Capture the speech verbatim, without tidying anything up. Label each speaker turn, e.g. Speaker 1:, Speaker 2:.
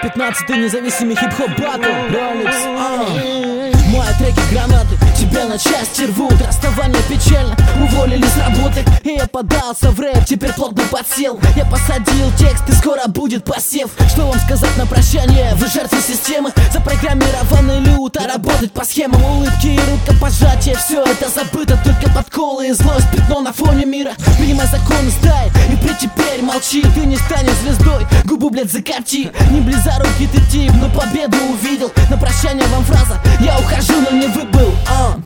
Speaker 1: пятнадцатый независимый хип-хоп батл. Ролекс, а. Мои треки гранаты тебя на части рвут. Расставание печально, уволили с работы. И я подался в рэп, теперь плотно подсел. Я посадил текст, и скоро будет посев. Что вам сказать на прощание? Вы жертвы системы, запрограммированный люд, а работать по схемам. Улыбки и рукопожатия, все это забыто. Только подколы и злость, пятно на фоне мира. Принимай законы стаи, и при теперь молчи. Ты не станешь звездой, губу, блядь, закопчи. Не близорукий ты тип, но победу увидел. На прощание вам фраза: я ухожу, но не выбыл. а.